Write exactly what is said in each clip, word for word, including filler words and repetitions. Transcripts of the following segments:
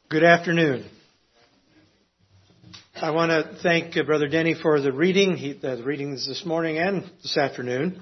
Good afternoon. I want to thank uh, Brother Denny for the reading, he, uh, the readings this morning and this afternoon.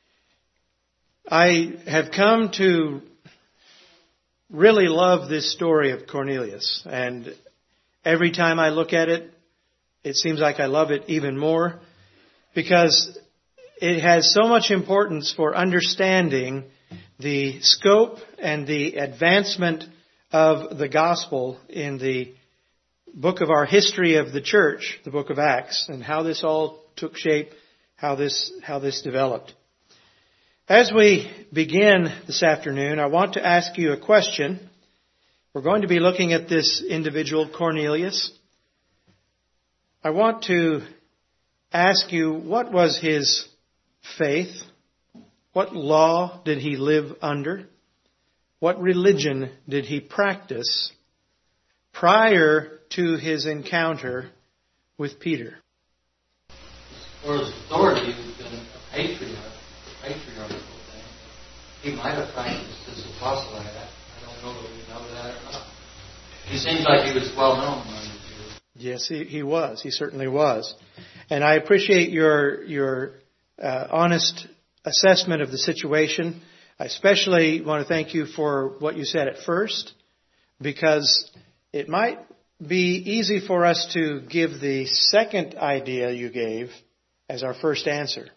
I have come to really love this story of Cornelius, and every time I look at it, it seems like I love it even more because it has so much importance for understanding the scope and the advancement of the gospel in the book of our history of the church, the book of Acts, and how this all took shape, how this how this developed. As we begin this afternoon, I want to ask you a question. We're going to be looking at this individual, Cornelius. I want to ask you, what was his faith? What law did he live under? What religion did he practice prior to his encounter with Peter? For his authority, he was been a patriarch, a patriarchal thing. He might have practiced his apostolate. I don't know that we know that or not. He seems like he was well known among the Jews. Yes, he, he was. He certainly was. And I appreciate your your uh, honest assessment of the situation. I especially want to thank you for what you said at first, because it might be easy for us to give the second idea you gave as our first answer.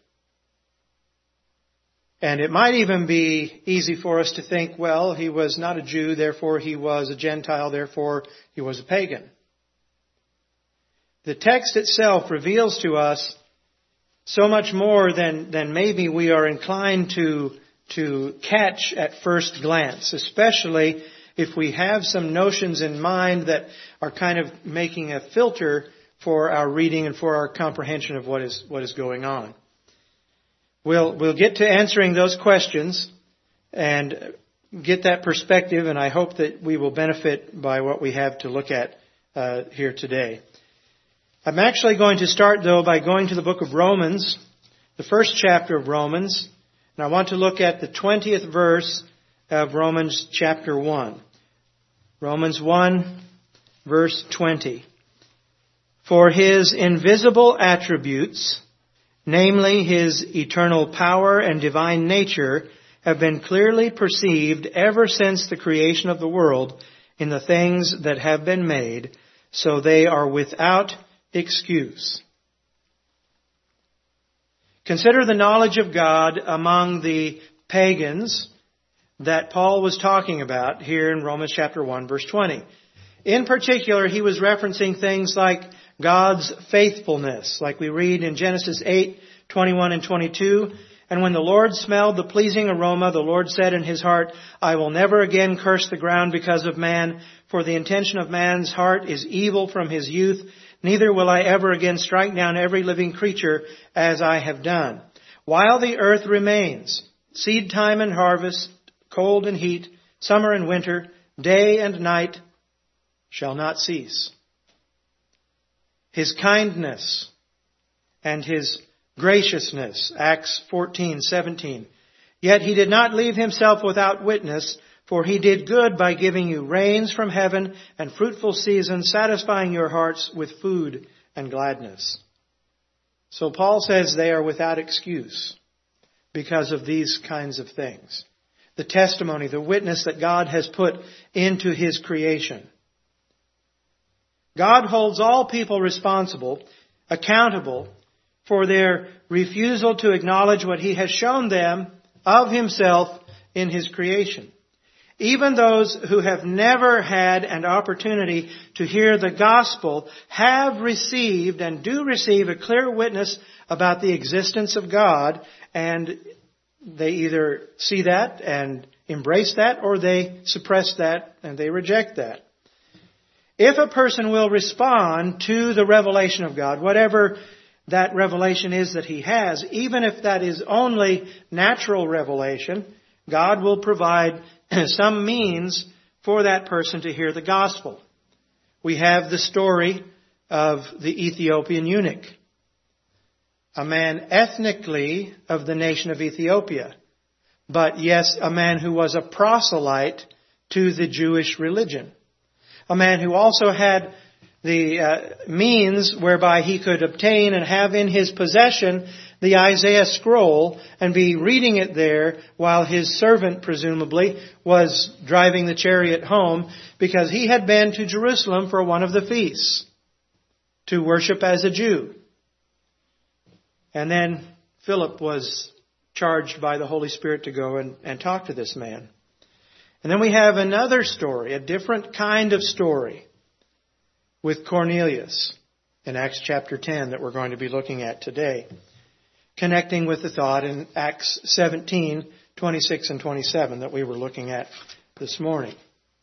And it might even be easy for us to think, well, he was not a Jew, therefore he was a Gentile, therefore he was a pagan. The text itself reveals to us so much more than, than maybe we are inclined to to catch at first glance, especially if we have some notions in mind that are kind of making a filter for our reading and for our comprehension of what is what is going on. We'll we'll get to answering those questions and get that perspective, and I hope that we will benefit by what we have to look at uh, here today. I'm actually going to start, though, by going to the book of Romans, the first chapter of Romans. And I want to look at the twentieth verse of Romans chapter one. Romans one, verse twenty. For his invisible attributes, namely his eternal power and divine nature, have been clearly perceived ever since the creation of the world in the things that have been made, so they are without excuse. Consider the knowledge of God among the pagans that Paul was talking about here in Romans chapter one, verse twenty. In particular, he was referencing things like God's faithfulness, like we read in Genesis eight, twenty-one and twenty-two. And when the Lord smelled the pleasing aroma, the Lord said in his heart, I will never again curse the ground because of man, for the intention of man's heart is evil from his youth. Neither will I ever again strike down every living creature as I have done. While the earth remains, seed time and harvest, cold and heat, summer and winter, day and night shall not cease. His kindness and his graciousness, Acts fourteen seventeen. Yet he did not leave himself without witness, for he did good by giving you rains from heaven and fruitful seasons, satisfying your hearts with food and gladness. So Paul says they are without excuse because of these kinds of things. The testimony, the witness that God has put into his creation. God holds all people responsible, accountable for their refusal to acknowledge what he has shown them of himself in his creation. Even those who have never had an opportunity to hear the gospel have received and do receive a clear witness about the existence of God, and they either see that and embrace that, or they suppress that and they reject that. If a person will respond to the revelation of God, whatever that revelation is that he has, even if that is only natural revelation, God will provide some means for that person to hear the gospel. We have the story of the Ethiopian eunuch, a man ethnically of the nation of Ethiopia, but yes, a man who was a proselyte to the Jewish religion. a man who also had the uh, means whereby he could obtain and have in his possession the Isaiah scroll and be reading it there while his servant, presumably, was driving the chariot home, because he had been to Jerusalem for one of the feasts to worship as a Jew. And then Philip was charged by the Holy Spirit to go and, and talk to this man. And then we have another story, a different kind of story, with Cornelius in Acts chapter ten that we're going to be looking at today, connecting with the thought in Acts seventeen, twenty-six and twenty-seven that we were looking at this morning.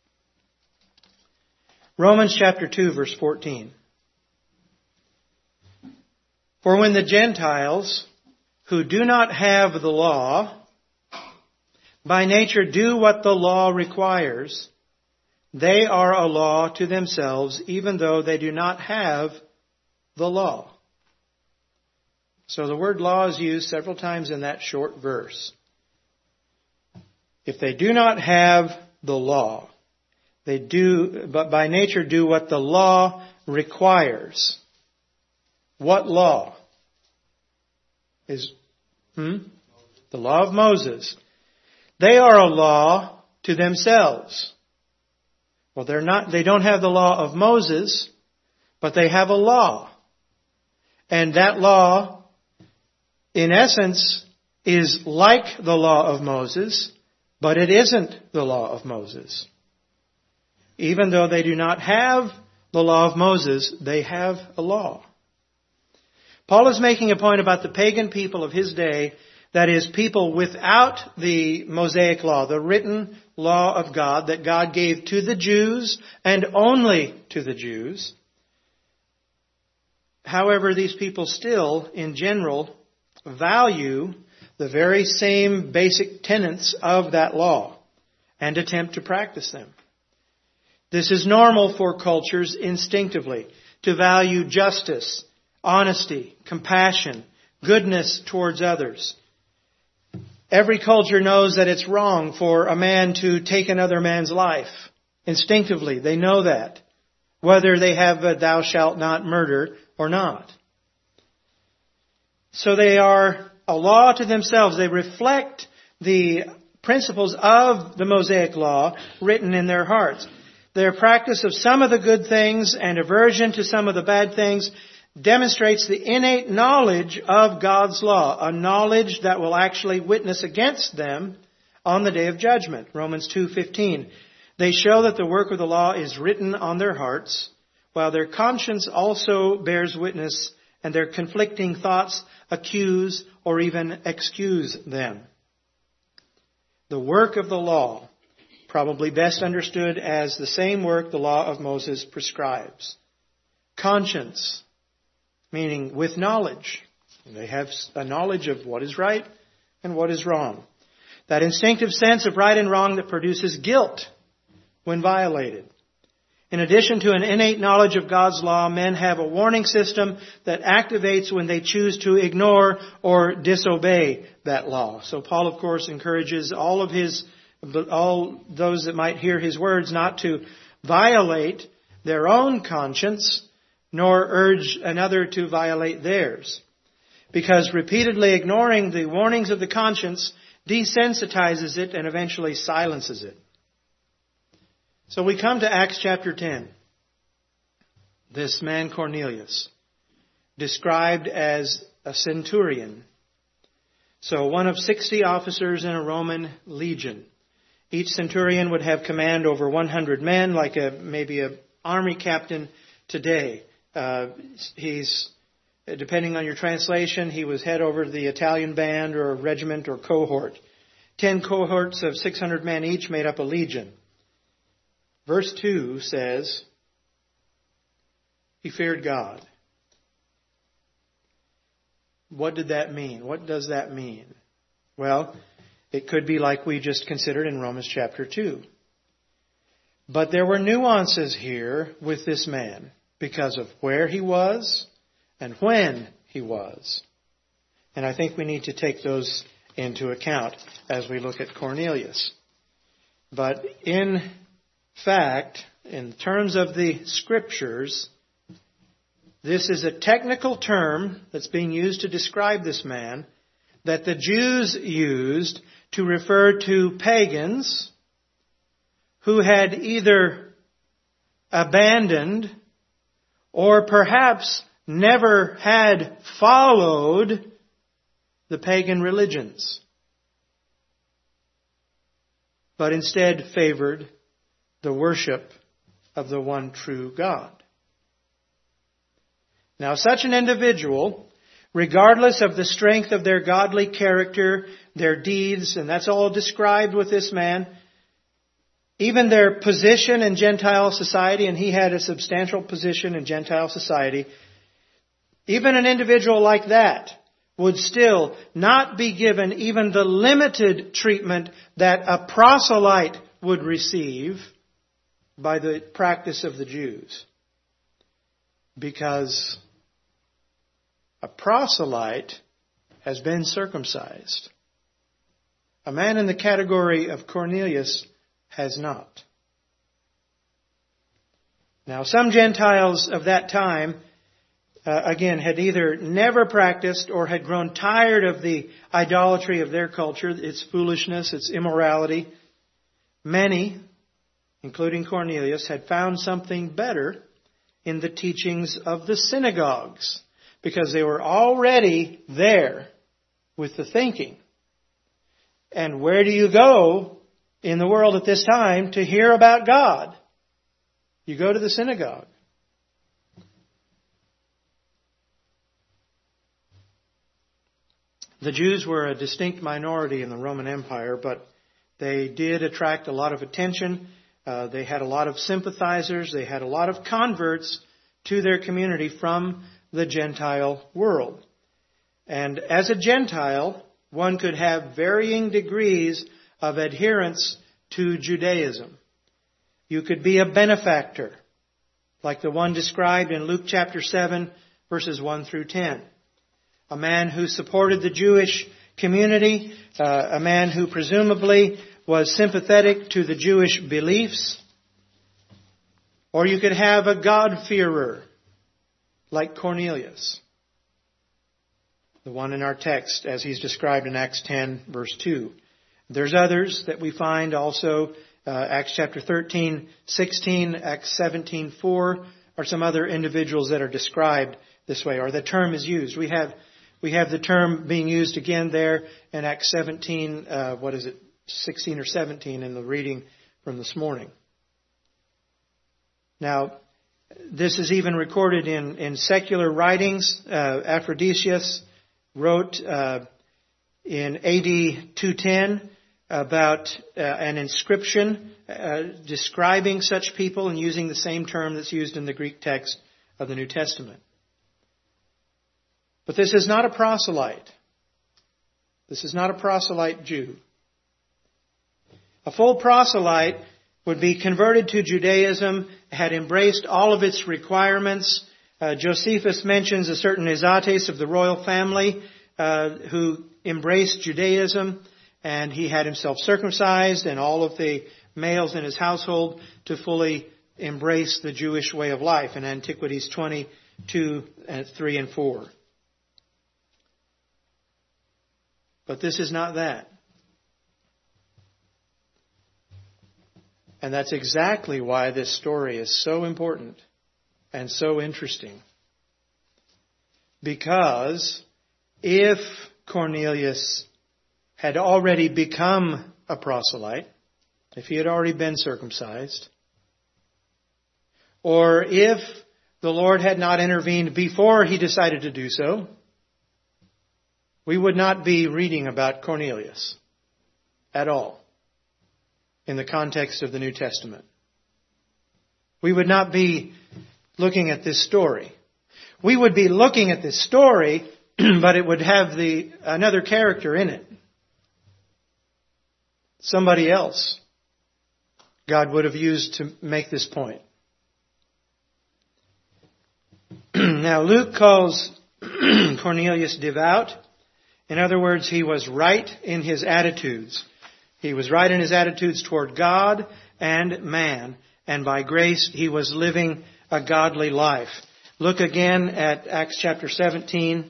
Romans chapter two, verse fourteen. For when the Gentiles, who do not have the law, by nature do what the law requires, they are a law to themselves, even though they do not have the law. So the word law is used several times in that short verse. If they do not have the law, they do, but by nature do what the law requires. What law? Is, hmm? The law of Moses. They are a law to themselves. Well, they're not, they don't have the law of Moses, but they have a law. And that law, in essence, is like the law of Moses, but it isn't the law of Moses. Even though they do not have the law of Moses, they have a law. Paul is making a point about the pagan people of his day, that is, people without the Mosaic law, the written law of God that God gave to the Jews and only to the Jews. However, these people still, in general, value the very same basic tenets of that law and attempt to practice them. This is normal for cultures instinctively, to value justice, honesty, compassion, goodness towards others. Every culture knows that it's wrong for a man to take another man's life. Instinctively, they know that, whether they have a thou shalt not murder or not. So they are a law to themselves. They reflect the principles of the Mosaic law written in their hearts. Their practice of some of the good things and aversion to some of the bad things demonstrates the innate knowledge of God's law, a knowledge that will actually witness against them on the day of judgment. Romans two fifteen. They show that the work of the law is written on their hearts, while their conscience also bears witness, and their conflicting thoughts accuse or even excuse them. The work of the law, probably best understood as the same work the law of Moses prescribes. Conscience, meaning with knowledge. They have a knowledge of what is right and what is wrong. That instinctive sense of right and wrong that produces guilt when violated. In addition to an innate knowledge of God's law, men have a warning system that activates when they choose to ignore or disobey that law. So Paul, of course, encourages all of his, all those that might hear his words not to violate their own conscience, nor urge another to violate theirs. Because repeatedly ignoring the warnings of the conscience desensitizes it and eventually silences it. So we come to Acts chapter ten. This man Cornelius, described as a centurion. So one of sixty officers in a Roman legion. Each centurion would have command over one hundred men, like a maybe an army captain today. Uh, he's, depending on your translation, he was head over the Italian band or a regiment or cohort. Ten cohorts of six hundred men each made up a legion. Verse two says, he feared God. What did that mean? What does that mean? Well, it could be like we just considered in Romans chapter two. But there were nuances here with this man because of where he was and when he was. And I think we need to take those into account as we look at Cornelius. But in fact, in terms of the Scriptures, this is a technical term that's being used to describe this man that the Jews used to refer to pagans who had either abandoned or perhaps never had followed the pagan religions, but instead favored the worship of the one true God. Now, such an individual, regardless of the strength of their godly character, their deeds, and that's all described with this man, even their position in Gentile society, and he had a substantial position in Gentile society, even an individual like that would still not be given even the limited treatment that a proselyte would receive by the practice of the Jews. Because a proselyte has been circumcised. A man in the category of Cornelius has not. Now, some Gentiles of that time, uh, again, had either never practiced or had grown tired of the idolatry of their culture, its foolishness, its immorality. Many, including Cornelius, had found something better in the teachings of the synagogues, because they were already there with the thinking. And where do you go in the world at this time to hear about God? You go to the synagogue. The Jews were a distinct minority in the Roman Empire, but they did attract a lot of attention. Uh, they had a lot of sympathizers. They had a lot of converts to their community from the Gentile world. And as a Gentile, one could have varying degrees of adherence to Judaism. You could be a benefactor, like the one described in Luke chapter seven, verses one through ten. A man who supported the Jewish community, uh, a man who presumably was sympathetic to the Jewish beliefs. Or you could have a God-fearer, like Cornelius, the one in our text as he's described in Acts ten, verse two. There's others that we find also, uh, Acts chapter thirteen, sixteen, Acts seventeen, four, or some other individuals that are described this way, or the term is used. We have we have the term being used again there in Acts seventeen, uh, what is it, sixteen or seventeen in the reading from this morning. Now, this is even recorded in, in secular writings. Uh, Aphrodisius wrote uh, in A D two ten about uh, an inscription uh, describing such people and using the same term that's used in the Greek text of the New Testament. But this is not a proselyte. This is not a proselyte Jew. A full proselyte would be converted to Judaism, had embraced all of its requirements. Uh, Josephus mentions a certain Isates of the royal family uh, who embraced Judaism, and he had himself circumcised and all of the males in his household to fully embrace the Jewish way of life in Antiquities twenty-two, three and four. But this is not that. And that's exactly why this story is so important and so interesting. Because if Cornelius had already become a proselyte, if he had already been circumcised, or if the Lord had not intervened before he decided to do so, we would not be reading about Cornelius at all in the context of the New Testament. We would not be looking at this story. We would be looking at this story, but it would have the another character in it. Somebody else God would have used to make this point. Now, Luke calls Cornelius devout. In other words, he was right in his attitudes. He was right in his attitudes toward God and man. And by grace he was living a godly life. Look again at Acts chapter seventeen.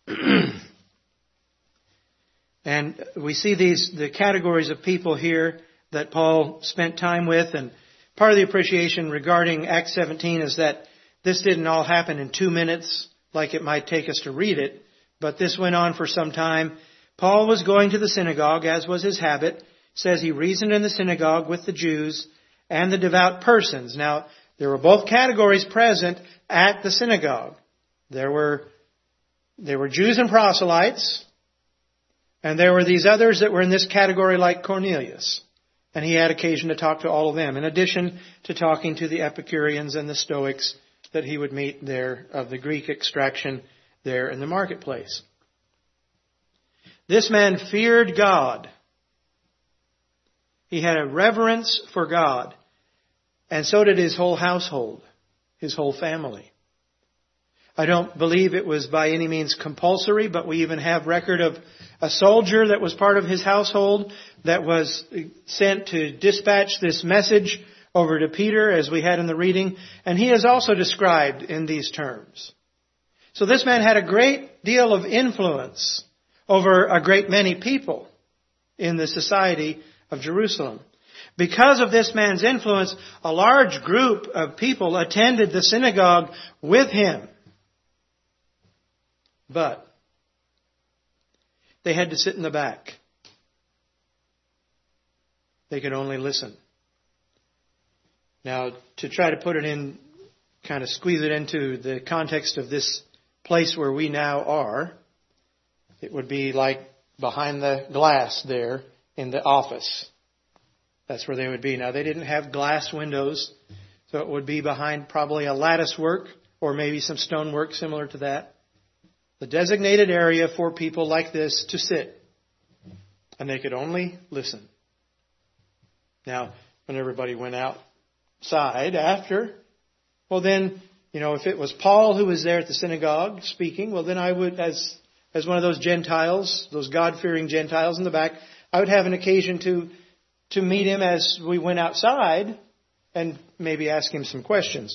And we see these, the categories of people here that Paul spent time with. And part of the appreciation regarding Acts seventeen is that this didn't all happen in two minutes like it might take us to read it. But this went on for some time. Paul was going to the synagogue, as was his habit. It says he reasoned in the synagogue with the Jews and the devout persons. Now, there were both categories present at the synagogue. There were, there were Jews and proselytes, and there were these others that were in this category like Cornelius. And he had occasion to talk to all of them, in addition to talking to the Epicureans and the Stoics that he would meet there of the Greek extraction there in the marketplace. This man feared God. He had a reverence for God. And so did his whole household, his whole family. I don't believe it was by any means compulsory, but we even have record of a soldier that was part of his household that was sent to dispatch this message over to Peter, as we had in the reading. And he is also described in these terms. So this man had a great deal of influence over a great many people in the society of Jerusalem. Because of this man's influence, a large group of people attended the synagogue with him. But they had to sit in the back. They could only listen. Now, to try to put it in, kind of squeeze it into the context of this place where we now are, it would be like behind the glass there in the office. That's where they would be. Now, they didn't have glass windows, so it would be behind probably a lattice work or maybe some stonework similar to that. The designated area for people like this to sit. And they could only listen. Now, when everybody went outside after, well then, you know, if it was Paul who was there at the synagogue speaking, well then I would, as as one of those Gentiles, those God-fearing Gentiles in the back, I would have an occasion to to meet him as we went outside and maybe ask him some questions.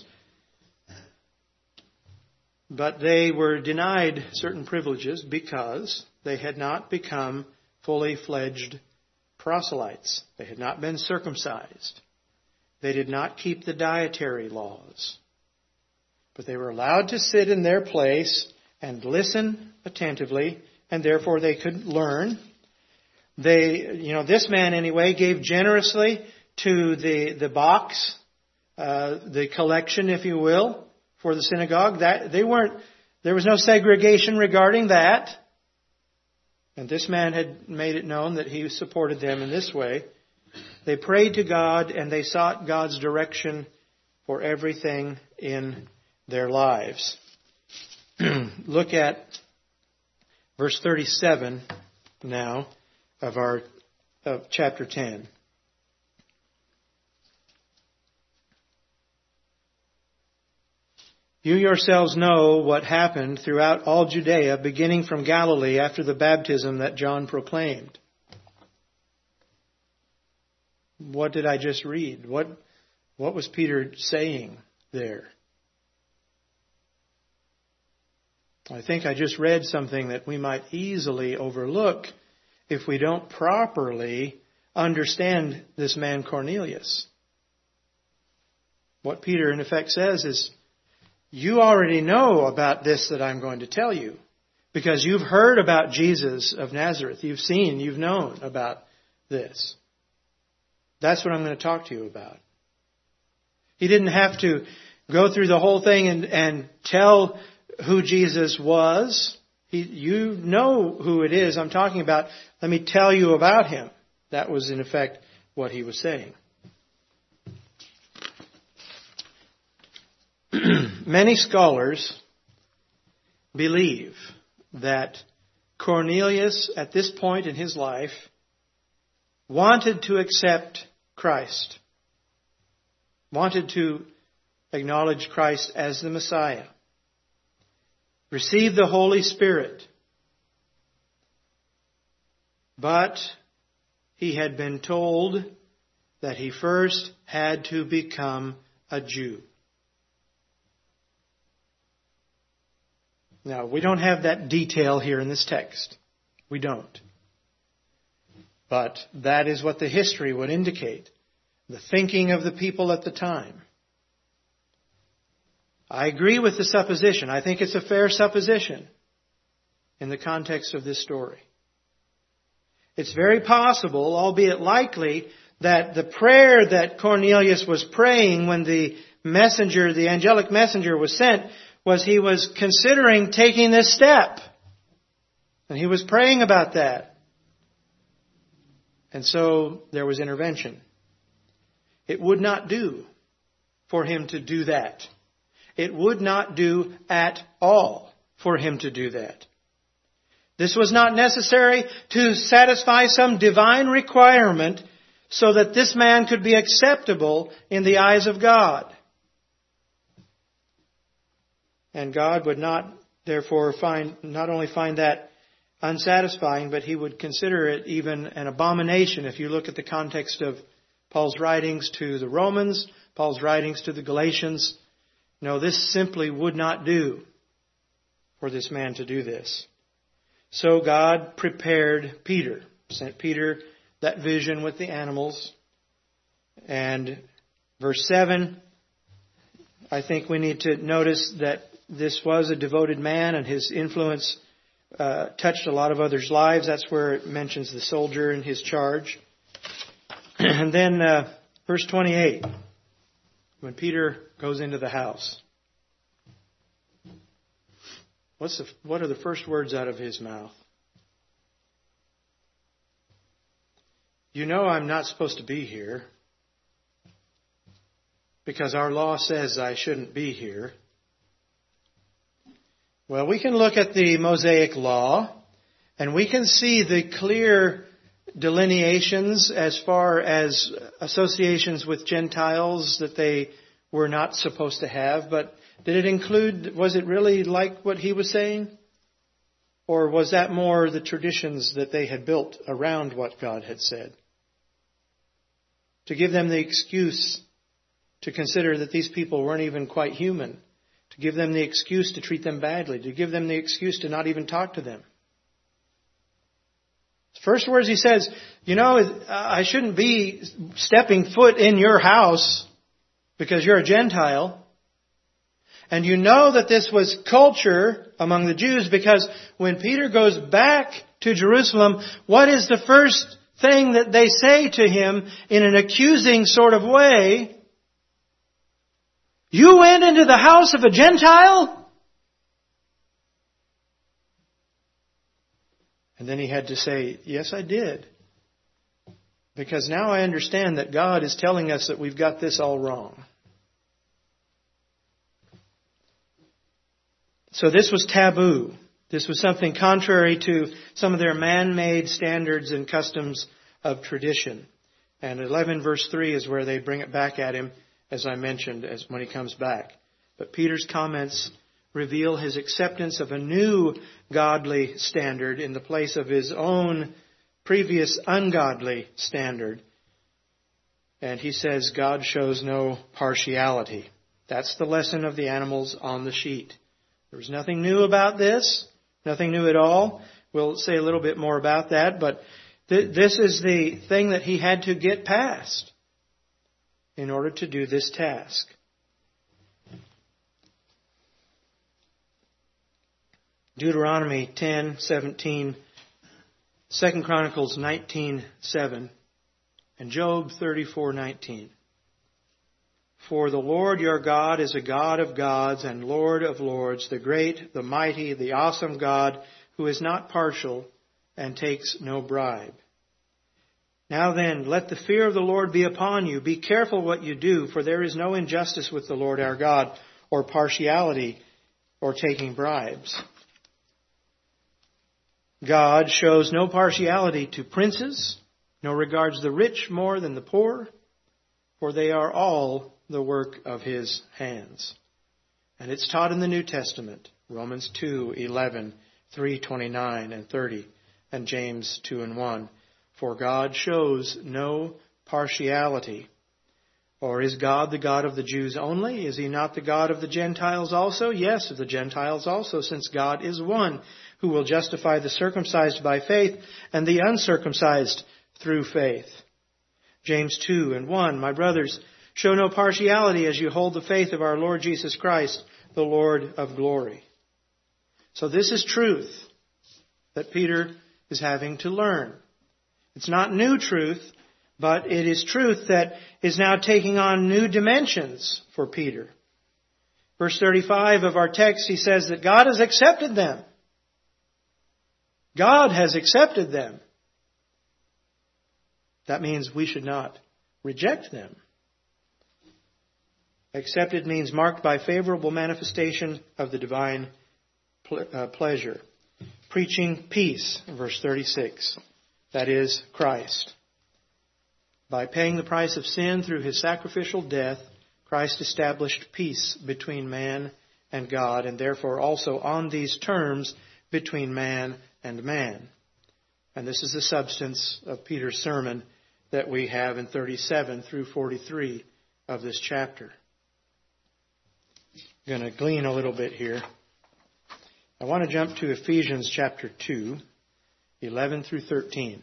But they were denied certain privileges because they had not become fully fledged proselytes. They had not been circumcised. They did not keep the dietary laws. But they were allowed to sit in their place and listen attentively, and therefore they could learn. They, you know, this man anyway gave generously to the, the box, uh, the collection, if you will, for the synagogue. That they weren't, there was no segregation regarding that. And this man had made it known that he supported them in this way. They prayed to God and they sought God's direction for everything in their lives. Look at verse thirty-seven now of our of chapter ten. You yourselves know what happened throughout all Judea, beginning from Galilee after the baptism that John proclaimed. What did I just read? What, what was Peter saying there? I think I just read something that we might easily overlook if we don't properly understand this man Cornelius. What Peter in effect says is, you already know about this that I'm going to tell you, because you've heard about Jesus of Nazareth. You've seen, you've known about this. That's what I'm going to talk to you about. He didn't have to go through the whole thing and, and tell who Jesus was. He, you know who it is I'm talking about. Let me tell you about him. That was in effect what he was saying. Many scholars believe that Cornelius, at this point in his life, wanted to accept Christ, wanted to acknowledge Christ as the Messiah, receive the Holy Spirit, but he had been told that he first had to become a Jew. Now, we don't have that detail here in this text. We don't. But that is what the history would indicate. The thinking of the people at the time. I agree with the supposition. I think it's a fair supposition in the context of this story. It's very possible, albeit likely, that the prayer that Cornelius was praying when the messenger, the angelic messenger was sent, was he was considering taking this step. And he was praying about that. And so there was intervention. It would not do for him to do that. It would not do at all for him to do that. This was not necessary to satisfy some divine requirement so that this man could be acceptable in the eyes of God. And God would not, therefore, find not only find that unsatisfying, but He would consider it even an abomination. If you look at the context of Paul's writings to the Romans, Paul's writings to the Galatians, no, this simply would not do for this man to do this. So God prepared Peter, sent Peter that vision with the animals. And verse seven, I think we need to notice that this was a devoted man and his influence uh, touched a lot of others' lives. That's where it mentions the soldier in his charge. And then uh, verse twenty-eight, when Peter goes into the house. What's the, what are the first words out of his mouth? You know I'm not supposed to be here because our law says I shouldn't be here. Well, we can look at the Mosaic law and we can see the clear delineations as far as associations with Gentiles that they were not supposed to have. But did it include, was it really like what he was saying? Or was that more the traditions that they had built around what God had said? To give them the excuse to consider that these people weren't even quite human. To give them the excuse to treat them badly. To give them the excuse to not even talk to them. First words he says, you know, I shouldn't be stepping foot in your house because you're a Gentile. And you know that this was culture among the Jews because when Peter goes back to Jerusalem, what is the first thing that they say to him in an accusing sort of way? You went into the house of a Gentile? And then he had to say, yes, I did. Because now I understand that God is telling us that we've got this all wrong. So this was taboo. This was something contrary to some of their man-made standards and customs of tradition. And eleven verse three is where they bring it back at him, as I mentioned, as when he comes back. But Peter's comments reveal his acceptance of a new godly standard in the place of his own previous ungodly standard. And he says God shows no partiality. That's the lesson of the animals on the sheet. There was nothing new about this, nothing new at all. We'll say a little bit more about that, but th- this is the thing that he had to get past in order to do this task. Deuteronomy ten seventeen, Second Chronicles nineteen seven, and Job thirty-four nineteen. For the Lord your God is a God of gods and Lord of lords, the great, the mighty, the awesome God, who is not partial and takes no bribe. Now then, let the fear of the Lord be upon you. Be careful what you do, for there is no injustice with the Lord our God, or partiality, or taking bribes. God shows no partiality to princes, nor regards the rich more than the poor, for they are all the work of His hands. And it's taught in the New Testament, Romans two eleven, three twenty-nine and thirty, and James two and one. For God shows no partiality? Or is God the God of the Jews only? Is He not the God of the Gentiles also? Yes, of the Gentiles also, since God is one, who will justify the circumcised by faith and the uncircumcised through faith. James two and one, my brothers, show no partiality as you hold the faith of our Lord Jesus Christ, the Lord of glory. So this is truth that Peter is having to learn. It's not new truth, but it is truth that is now taking on new dimensions for Peter. Verse thirty-five of our text, he says that God has accepted them. God has accepted them. That means we should not reject them. Accepted means marked by favorable manifestation of the divine ple- uh, pleasure. Preaching peace, verse thirty-six. That is Christ. By paying the price of sin through His sacrificial death, Christ established peace between man and God, and therefore also on these terms between man and man. And this is the substance of Peter's sermon that we have in thirty-seven through forty-three of this chapter. I'm going to glean a little bit here. I want to jump to Ephesians chapter two, eleven through thirteen.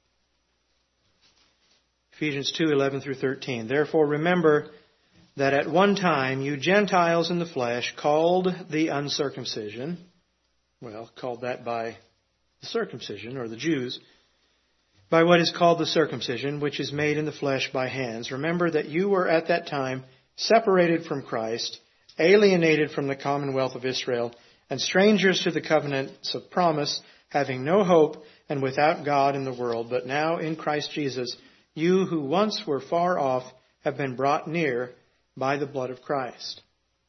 Ephesians two, eleven through thirteen. Therefore remember that at one time you Gentiles in the flesh, called the uncircumcision, well, called that by the circumcision, or the Jews, by what is called the circumcision, which is made in the flesh by hands. Remember that you were at that time separated from Christ, alienated from the commonwealth of Israel, and strangers to the covenants of promise, having no hope and without God in the world. But now in Christ Jesus, you who once were far off have been brought near by the blood of Christ.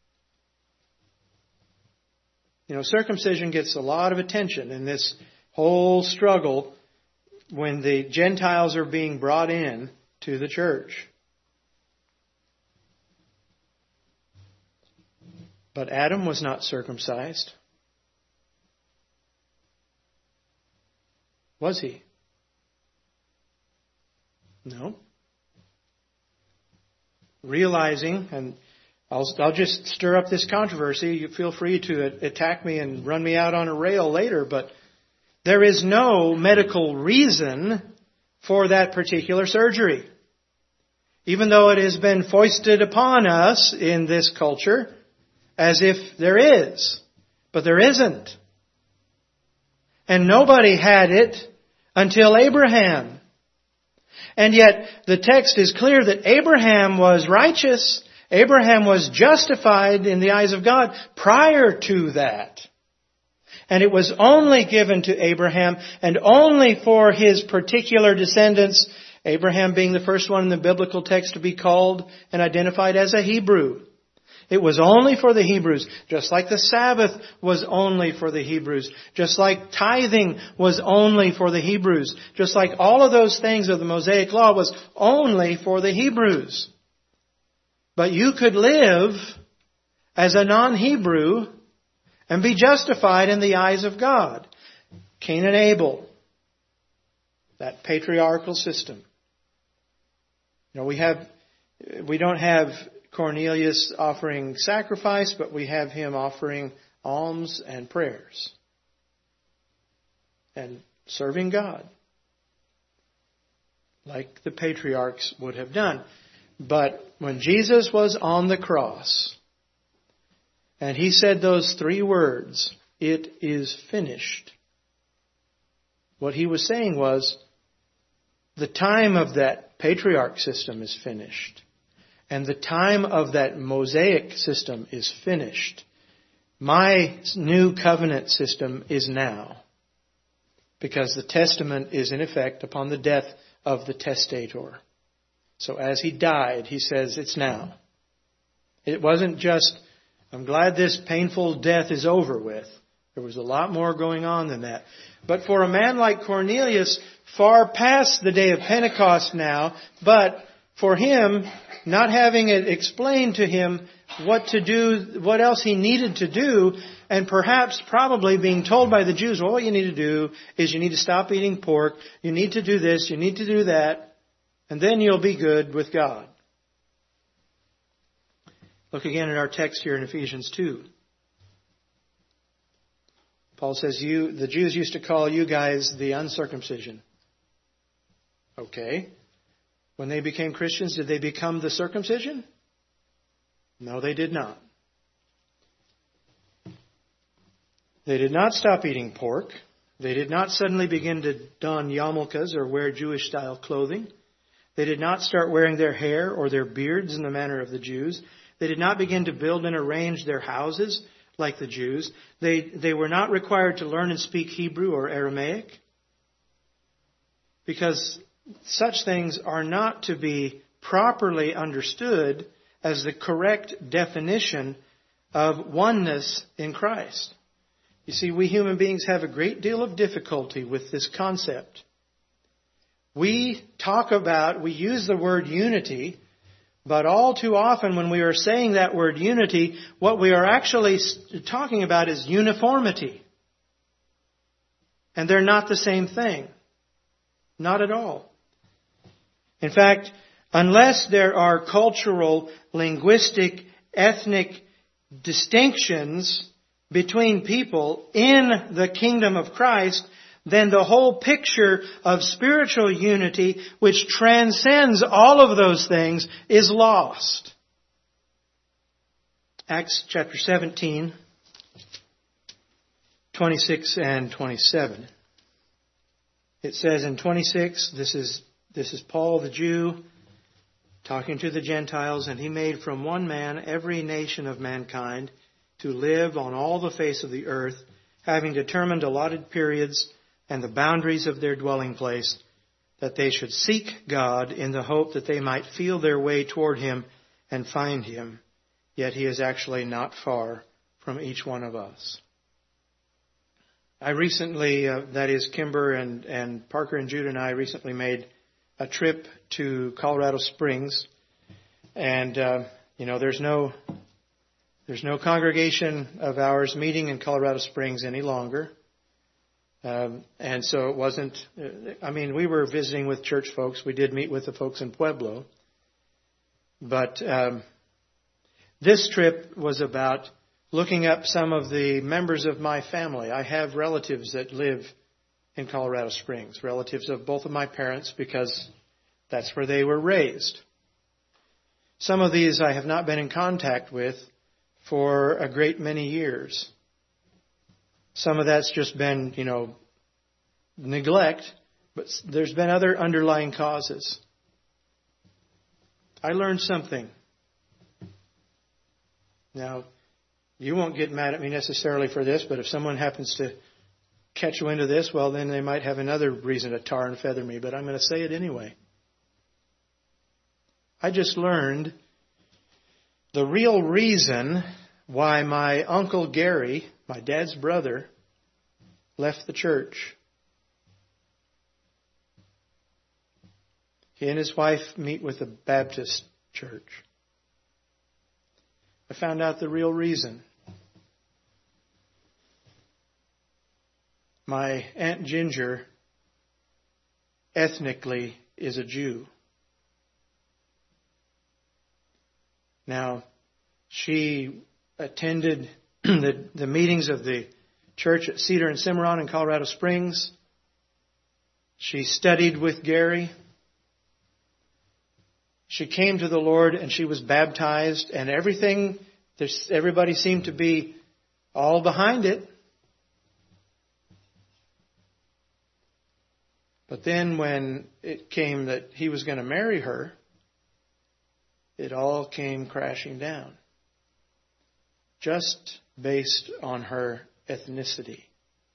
You know, circumcision gets a lot of attention in this whole struggle when the Gentiles are being brought in to the church. But Adam was not circumcised. Was he? No. Realizing, and I'll, I'll just stir up this controversy. You feel free to attack me and run me out on a rail later, but there is no medical reason for that particular surgery. Even though it has been foisted upon us in this culture as if there is. But there isn't. And nobody had it until Abraham. And yet the text is clear that Abraham was righteous. Abraham was justified in the eyes of God prior to that. And it was only given to Abraham and only for his particular descendants, Abraham being the first one in the biblical text to be called and identified as a Hebrew. It was only for the Hebrews, just like the Sabbath was only for the Hebrews, just like tithing was only for the Hebrews, just like all of those things of the Mosaic Law was only for the Hebrews. But you could live as a non-Hebrew and be justified in the eyes of God. Cain and Abel, that patriarchal system. You know, we have, we don't have Cornelius offering sacrifice, but we have him offering alms and prayers and serving God like the patriarchs would have done. But when Jesus was on the cross and He said those three words, "It is finished," what He was saying was, the time of that patriarch system is finished. And the time of that Mosaic system is finished. My new covenant system is now. Because the testament is in effect upon the death of the testator. So as he died, he says, it's now. It wasn't just, I'm glad this painful death is over with. There was a lot more going on than that. But for a man like Cornelius, far past the day of Pentecost now, but for him, not having it explained to him what to do, what else he needed to do, and perhaps probably being told by the Jews, well, what you need to do is you need to stop eating pork, you need to do this, you need to do that. And then you'll be good with God. Look again at our text here in Ephesians two. Paul says, "You, the Jews used to call you guys the uncircumcision." Okay. When they became Christians, did they become the circumcision? No, they did not. They did not stop eating pork. They did not suddenly begin to don yarmulkes or wear Jewish-style clothing. They did not start wearing their hair or their beards in the manner of the Jews. They did not begin to build and arrange their houses like the Jews. They, they were not required to learn and speak Hebrew or Aramaic, because such things are not to be properly understood as the correct definition of oneness in Christ. You see, we human beings have a great deal of difficulty with this concept. We talk about, we use the word unity, but all too often when we are saying that word unity, what we are actually talking about is uniformity. And they're not the same thing. Not at all. In fact, unless there are cultural, linguistic, ethnic distinctions between people in the kingdom of Christ, then the whole picture of spiritual unity, which transcends all of those things, is lost. Acts chapter seventeen, twenty-six and twenty-seven. It says in twenty-six, this is this is Paul the Jew talking to the Gentiles, and he made from one man every nation of mankind to live on all the face of the earth, having determined allotted periods and the boundaries of their dwelling place, that they should seek God in the hope that they might feel their way toward Him and find Him. Yet He is actually not far from each one of us. I recently, uh, that is Kimber and, and Parker and Jude and I recently made a trip to Colorado Springs. And, uh, you know, there's no, there's no congregation of ours meeting in Colorado Springs any longer. Um, and so it wasn't, I mean, we were visiting with church folks. We did meet with the folks in Pueblo. But um, this trip was about looking up some of the members of my family. I have relatives that live in Colorado Springs, relatives of both of my parents, because that's where they were raised. Some of these I have not been in contact with for a great many years. Some of that's just been, you know, neglect, but there's been other underlying causes. I learned something. Now, you won't get mad at me necessarily for this, but if someone happens to catch wind of this, well, then they might have another reason to tar and feather me, but I'm going to say it anyway. I just learned the real reason why my Uncle Gary, my dad's brother, left the church. He and his wife meet with a Baptist church. I found out the real reason. My Aunt Ginger ethnically is a Jew. Now, she attended the, the meetings of the church at Cedar and Cimarron in Colorado Springs. She studied with Gary. She came to the Lord and she was baptized, and everything, everybody seemed to be all behind it. But then when it came that he was going to marry her, it all came crashing down. Just based on her ethnicity.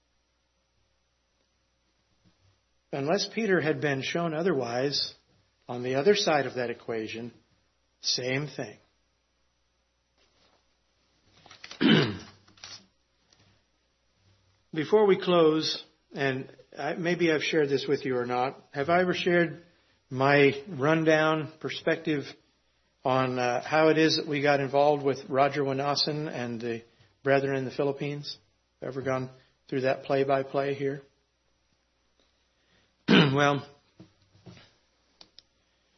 Unless Peter had been shown otherwise, on the other side of that equation, same thing. Before we close, and I, maybe I've shared this with you or not, have I ever shared my rundown perspective on uh, how it is that we got involved with Roger Wanasan and the brethren in the Philippines? Ever gone through that play-by-play here? Well,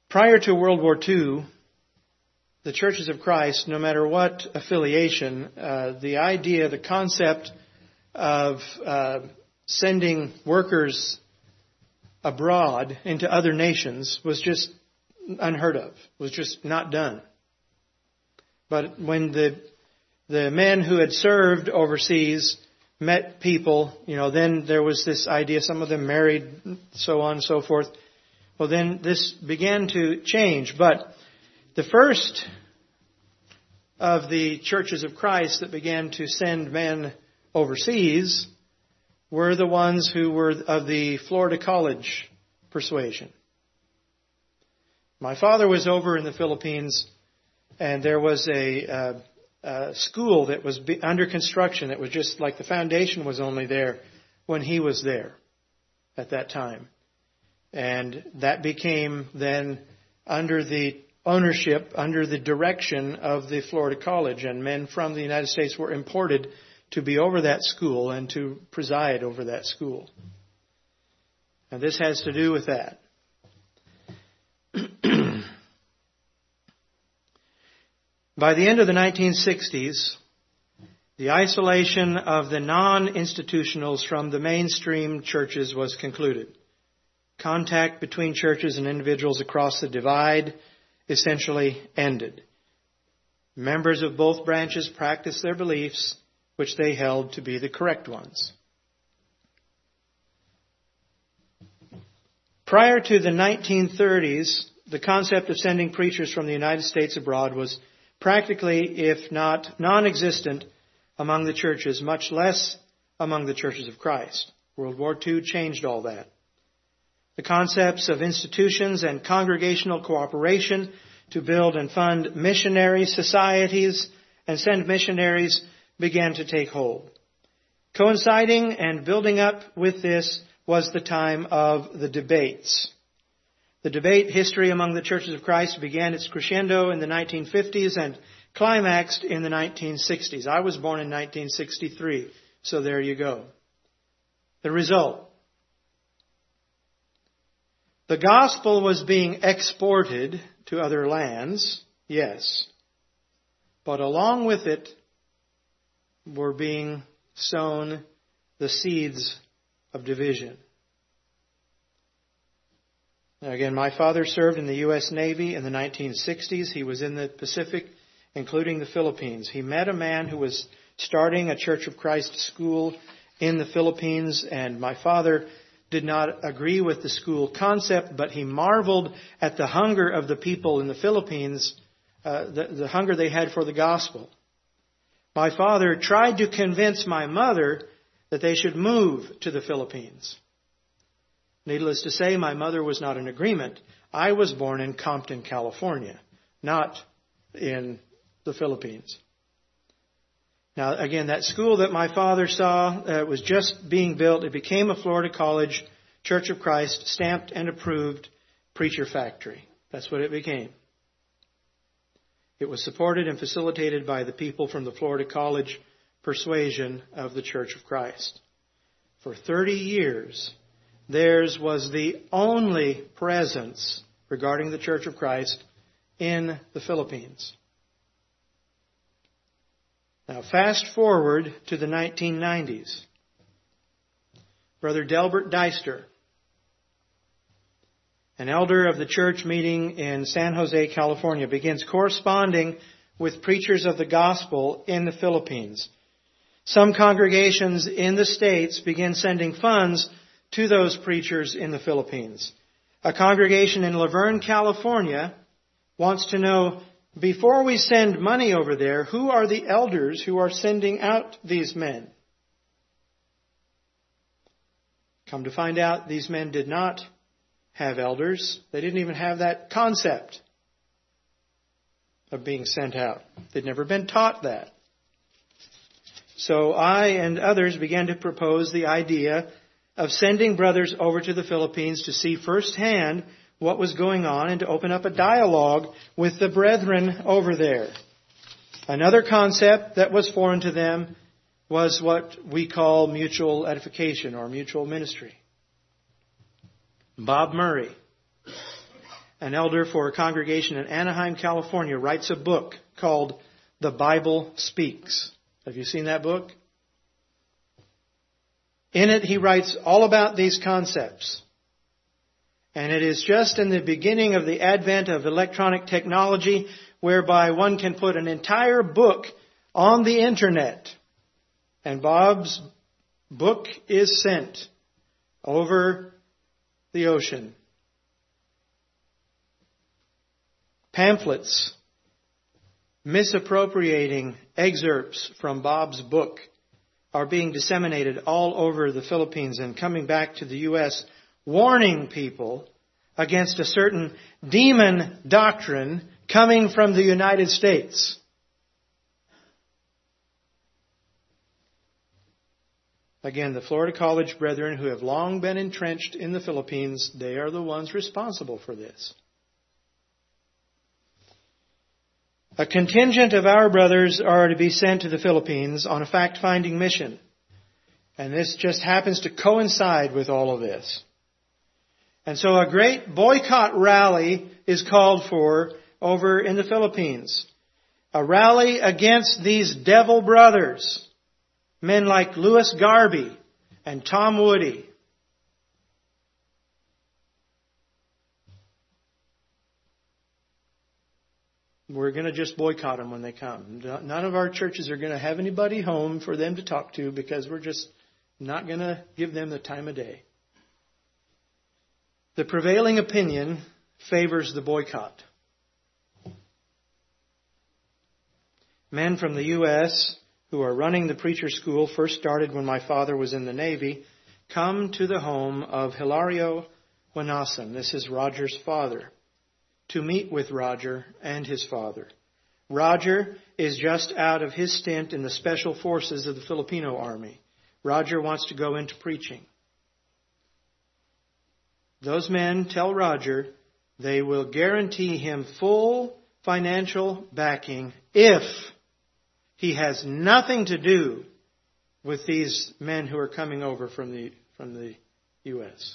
Prior to World War Two, the Churches of Christ, no matter what affiliation, uh, the idea, the concept of uh, sending workers abroad into other nations was just unheard of, was just not done. But when the the men who had served overseas met people, you know, then there was this idea, some of them married, so on and so forth. Well, then this began to change. But the first of the Churches of Christ that began to send men overseas were the ones who were of the Florida College persuasion. My father was over in the Philippines, and there was a, uh, a school that was be, under construction. It was just like the foundation was only there when he was there at that time. And that became then under the ownership, under the direction of the Florida College, and men from the United States were imported to be over that school and to preside over that school. And this has to do with that. By the end of the nineteen sixties, the isolation of the non-institutionals from the mainstream churches was concluded. Contact between churches and individuals across the divide essentially ended. Members of both branches practiced their beliefs, which they held to be the correct ones. Prior to the nineteen thirties, the concept of sending preachers from the United States abroad was practically, if not non-existent, among the churches, much less among the Churches of Christ. World War Two changed all that. The concepts of institutions and congregational cooperation to build and fund missionary societies and send missionaries began to take hold. Coinciding and building up with this was the time of the debates. The debate history among the Churches of Christ began its crescendo in the nineteen fifties and climaxed in the nineteen sixties. I was born in nineteen sixty-three, so there you go. The result: the gospel was being exported to other lands, yes, but along with it were being sown the seeds of division. Now again, my father served in the U S Navy in the nineteen sixties. He was in the Pacific, including the Philippines. He met a man who was starting a Church of Christ school in the Philippines, and my father did not agree with the school concept, but he marveled at the hunger of the people in the Philippines, uh, the, the hunger they had for the gospel. My father tried to convince my mother that they should move to the Philippines. Needless to say, my mother was not in agreement. I was born in Compton, California, not in the Philippines. Now, again, that school that my father saw uh, was just being built. It became a Florida College, Church of Christ, stamped and approved preacher factory. That's what it became. It was supported and facilitated by the people from the Florida College persuasion of the Church of Christ. For thirty years, theirs was the only presence regarding the Church of Christ in the Philippines. Now, fast forward to the nineteen nineties. Brother Delbert Deister, an elder of the church meeting in San Jose, California, begins corresponding with preachers of the gospel in the Philippines. Some congregations in the States begin sending funds to those preachers in the Philippines. A congregation in Laverne, California, wants to know, before we send money over there, who are the elders who are sending out these men? Come to find out, these men did not have elders. They didn't even have that concept of being sent out. They'd never been taught that. So I and others began to propose the idea of sending brothers over to the Philippines to see firsthand what was going on and to open up a dialogue with the brethren over there. Another concept that was foreign to them was what we call mutual edification or mutual ministry. Bob Murray, an elder for a congregation in Anaheim, California, writes a book called The Bible Speaks. Have you seen that book? In it, he writes all about these concepts. And it is just in the beginning of the advent of electronic technology whereby one can put an entire book on the internet. And Bob's book is sent over the ocean. Pamphlets misappropriating excerpts from Bob's book are being disseminated all over the Philippines and coming back to the U S, warning people against a certain demon doctrine coming from the United States. Again, the Florida College Brethren, who have long been entrenched in the Philippines, they are the ones responsible for this. A contingent of our brothers are to be sent to the Philippines on a fact-finding mission. And this just happens to coincide with all of this. And so a great boycott rally is called for over in the Philippines. A rally against these devil brothers. Men like Louis Garvey and Tom Woody. We're going to just boycott them when they come. None of our churches are going to have anybody home for them to talk to because we're just not going to give them the time of day. The prevailing opinion favors the boycott. Men from the U S who are running the preacher school, first started when my father was in the Navy, come to the home of Hilario Wanasan. This is Roger's father, to meet with Roger and his father. Roger is just out of his stint in the special forces of the Filipino Army. Roger wants to go into preaching. Those men tell Roger they will guarantee him full financial backing if he has nothing to do with these men who are coming over from the from the U S.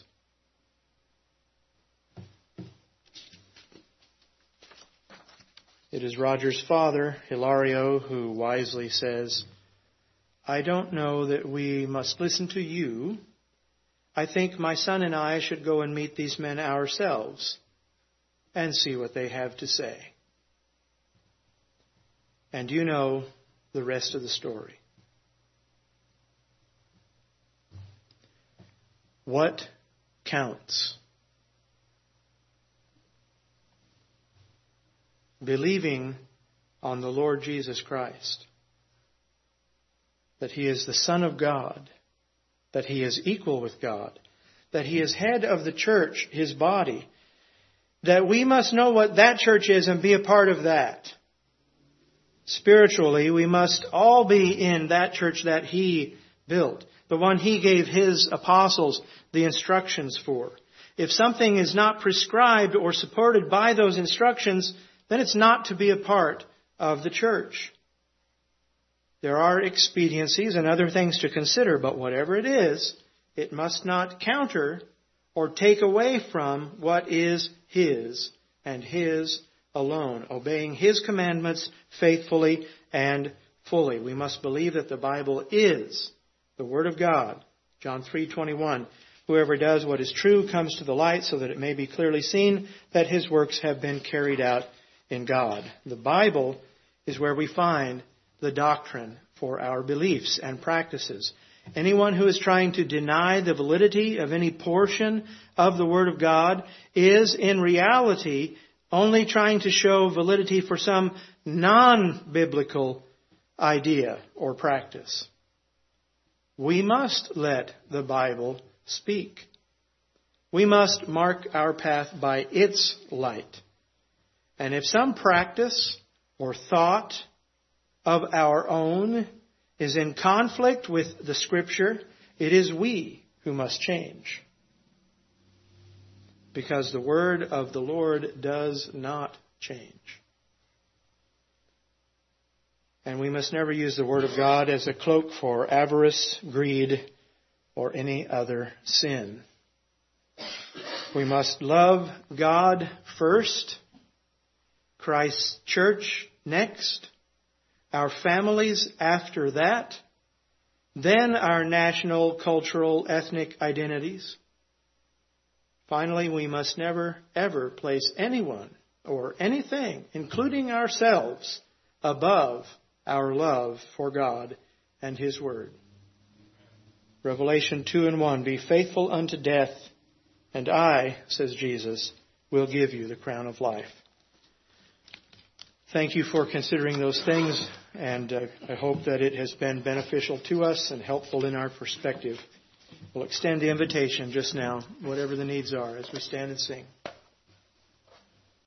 It is Roger's father, Hilario, who wisely says, I don't know that we must listen to you. I think my son and I should go and meet these men ourselves and see what they have to say. And you know the rest of the story. What counts? Believing on the Lord Jesus Christ, that He is the Son of God, that He is equal with God, that He is head of the church, His body, that we must know what that church is and be a part of that. Spiritually, we must all be in that church that He built, the one He gave His apostles the instructions for. If something is not prescribed or supported by those instructions, then it's not to be a part of the church. There are expediencies and other things to consider, but whatever it is, it must not counter or take away from what is His and His alone, obeying His commandments faithfully and fully. We must believe that the Bible is the Word of God. John three twenty-one. Whoever does what is true comes to the light so that it may be clearly seen that his works have been carried out in God. The Bible is where we find the doctrine for our beliefs and practices. Anyone who is trying to deny the validity of any portion of the Word of God is in reality only trying to show validity for some non-biblical idea or practice. We must let the Bible speak. We must mark our path by its light. And if some practice or thought of our own is in conflict with the Scripture, it is we who must change. Because the word of the Lord does not change. And we must never use the Word of God as a cloak for avarice, greed, or any other sin. We must love God first, Christ's church next, our families after that, then our national, cultural, ethnic identities. Finally, we must never, ever place anyone or anything, including ourselves, above our love for God and His Word. Revelation two and one, be faithful unto death, and I, says Jesus, will give you the crown of life. Thank you for considering those things, and uh, I hope that it has been beneficial to us and helpful in our perspective. We'll extend the invitation just now, whatever the needs are, as we stand and sing.